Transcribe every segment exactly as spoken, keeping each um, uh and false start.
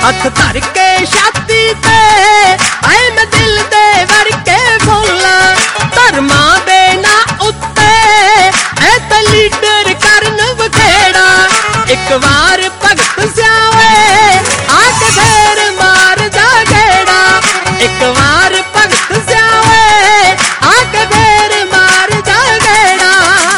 हथ धर के छाती ते ऐ मैं दिल दे वर के बोला धर्मा दे ना उत्ते ऐ ते लीडर करन बखेड़ा एक बार भगत स्यावे आके फेर मार जा गेड़ा एक बार भगत स्यावे आके फेर मार जा गेड़ा।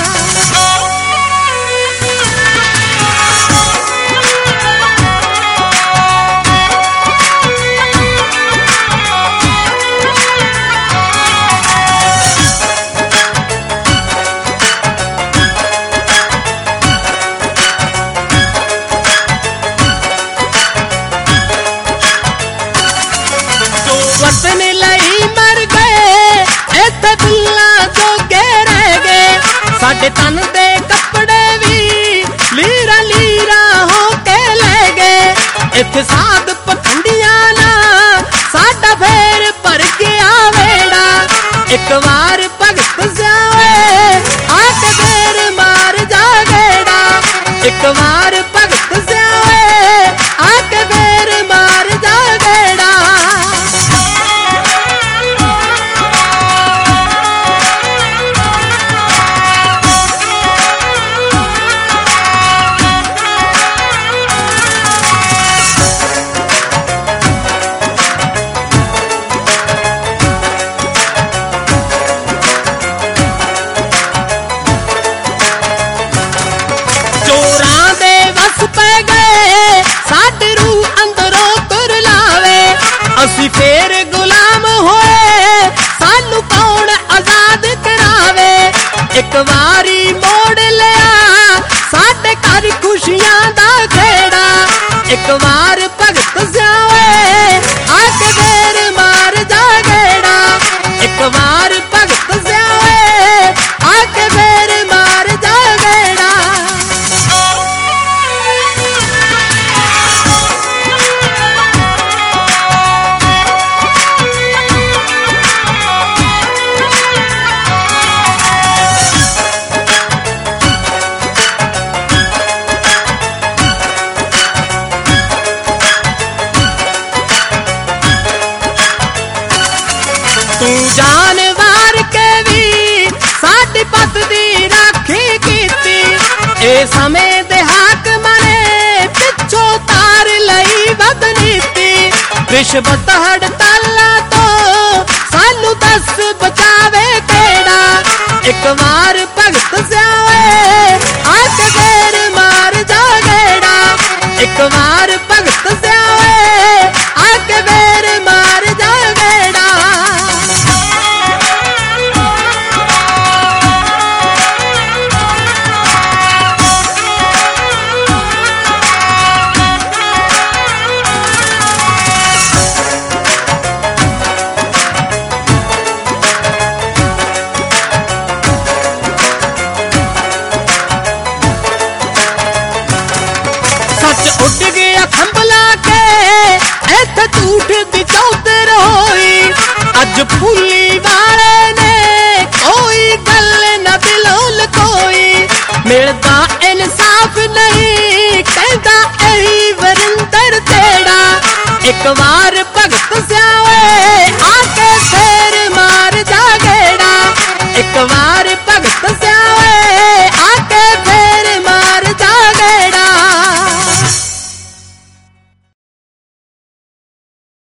वतन लई मर गए इत्थे बुल्लां जोगे रह गए साडे तन दे कपड़े भी लीरा लीरा हो के ले गए इत्थे साध पखंडियां ना साडा फेर भर गया वेड़ा एक बार भगत स्यावे आके फेर मार जा गेड़ा एक बार भगत स्यावे आके फेर मार जा गेड़ा। चोरां दे वस पै गए साडे रूह अंदरों तुर लावे असी फेर गुलाम होए सानू कौन आजाद करावे एक बारी मोड़ लिया साडे घर खुशियां दा खेड़ा एक बार भगत स्यावे आके फेर मार जा गेड़ा एक बार भगत स्यावे आके फेर मार जा गेड़ा। तू जान वार के भी साडी पत दी राखी कीती ए समय दे हाकमां ने पिछों तार लई बदनीती रिश्वत हड़तालां तो सानू दस बचावे केड़ा एक बार भगत स्यावे आके फेर मार जा गेड़ा एक बार भगत स्यावे आके फेर मार जा गेड़ा। सच उड़ गया खंभला के इत्थे झूठ दी चौधर होई अज फुली वाले ने कोई गल न दिलों लकोई मिलदा इंसाफ नहीं कहदा ऐ वरिंदर तेड़ा एक बार